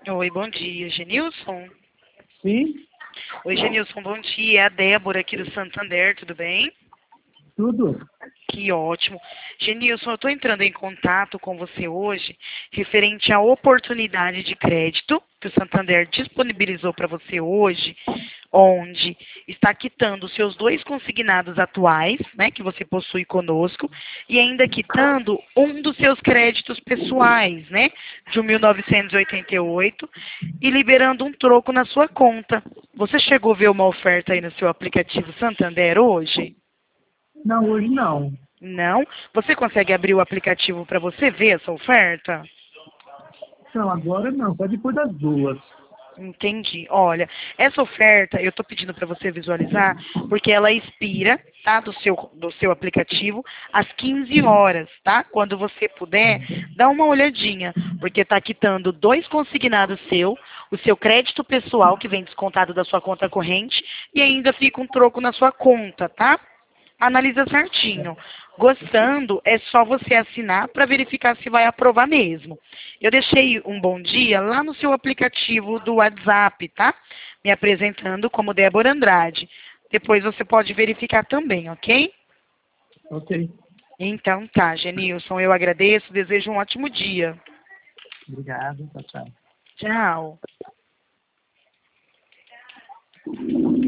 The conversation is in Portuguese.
Oi, bom dia, Genilson. Sim, Oi, Genilson, bom dia. É a Débora aqui do Santander, tudo bem? tudo. Que ótimo. Genilson, eu estou entrando em contato com você hoje referente à oportunidade de crédito que o Santander disponibilizou para você hoje, onde está quitando os seus dois consignados atuais, né, que você possui conosco, e ainda quitando um dos seus créditos pessoais, né, de 1988, e liberando um troco na sua conta. Você chegou a ver uma oferta aí no seu aplicativo Santander hoje? Não, hoje não. Não? Você consegue abrir o aplicativo para você ver essa oferta? Não, agora não, só depois das 2. Entendi. Olha, essa oferta eu estou pedindo para você visualizar porque ela expira, tá, do seu aplicativo às 15 horas, tá? Quando você puder, dá uma olhadinha, porque está quitando dois consignados seu, o seu crédito pessoal que vem descontado da sua conta corrente e ainda fica um troco na sua conta, tá? Analisa certinho. Gostando, é só você assinar para verificar se vai aprovar mesmo. Eu deixei um bom dia lá no seu aplicativo do WhatsApp, tá? Me apresentando como Débora Andrade. Depois você pode verificar também, ok? Ok, Então tá, Genilson, eu agradeço, desejo um ótimo dia. obrigado, tchau, tchau. Tchau.